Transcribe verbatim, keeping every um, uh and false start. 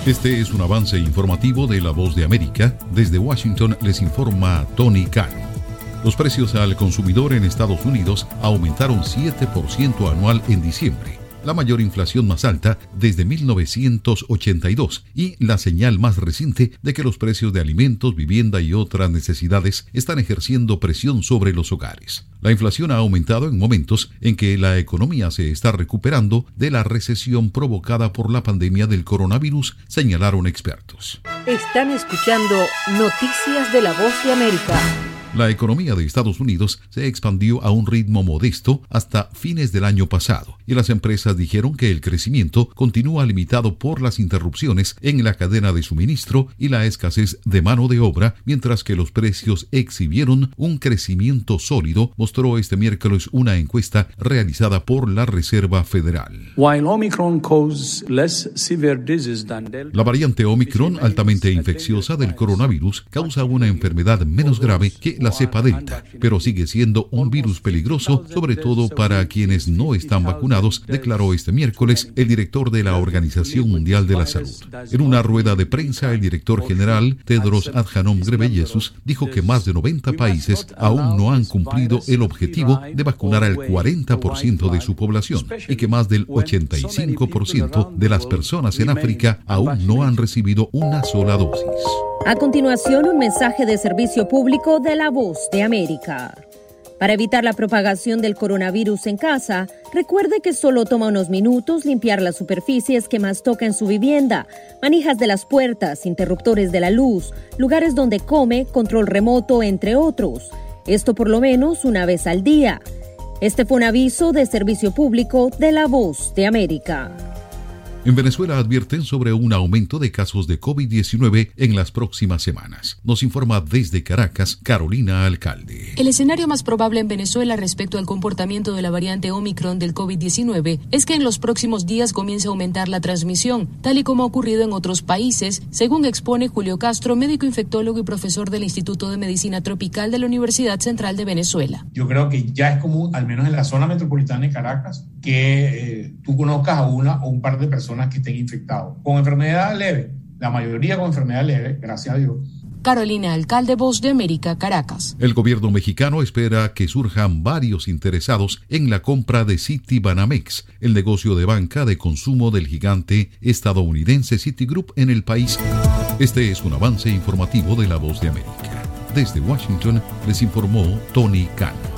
Este es un avance informativo de La Voz de América. Desde Washington les informa Tony Cano. Los precios al consumidor en Estados Unidos aumentaron siete por ciento anual en diciembre, la mayor inflación más alta desde mil novecientos ochenta y dos y la señal más reciente de que los precios de alimentos, vivienda y otras necesidades están ejerciendo presión sobre los hogares. La inflación ha aumentado en momentos en que la economía se está recuperando de la recesión provocada por la pandemia del coronavirus, señalaron expertos. Están escuchando Noticias de La Voz de América. La economía de Estados Unidos se expandió a un ritmo modesto hasta fines del año pasado, y las empresas dijeron que el crecimiento continúa limitado por las interrupciones en la cadena de suministro y la escasez de mano de obra, mientras que los precios exhibieron un crecimiento sólido, mostró este miércoles una encuesta realizada por la Reserva Federal. La variante Omicron, altamente infecciosa del coronavirus, causa una enfermedad menos grave que la cepa Delta, pero sigue siendo un virus peligroso, sobre todo para quienes no están vacunados, declaró este miércoles el director de la Organización Mundial de la Salud. En una rueda de prensa, el director general Tedros Adhanom Ghebreyesus dijo que más de noventa países aún no han cumplido el objetivo de vacunar al cuarenta por ciento de su población y que más del ochenta y cinco por ciento de las personas en África aún no han recibido una sola dosis. A continuación, un mensaje de servicio público de La Voz de América. Para evitar la propagación del coronavirus en casa, recuerde que solo toma unos minutos limpiar las superficies que más toca en su vivienda, manijas de las puertas, interruptores de la luz, lugares donde come, control remoto, entre otros. Esto por lo menos una vez al día. Este fue un aviso de servicio público de La Voz de América. En Venezuela advierten sobre un aumento de casos de COVID diecinueve en las próximas semanas. Nos informa desde Caracas, Carolina Alcalde. El escenario más probable en Venezuela respecto al comportamiento de la variante Omicron del COVID diecinueve es que en los próximos días comience a aumentar la transmisión, tal y como ha ocurrido en otros países, según expone Julio Castro, médico infectólogo y profesor del Instituto de Medicina Tropical de la Universidad Central de Venezuela. Yo creo que ya es común, al menos en la zona metropolitana de Caracas, que eh, tú conozcas a una o un par de personas que estén infectados con enfermedad leve, la mayoría con enfermedad leve, gracias a Dios. Carolina Alcalde, Voz de América, Caracas. El gobierno mexicano espera que surjan varios interesados en la compra de Citibanamex, el negocio de banca de consumo del gigante estadounidense Citigroup en el país. Este es un avance informativo de La Voz de América. Desde Washington les informó Tony Cano.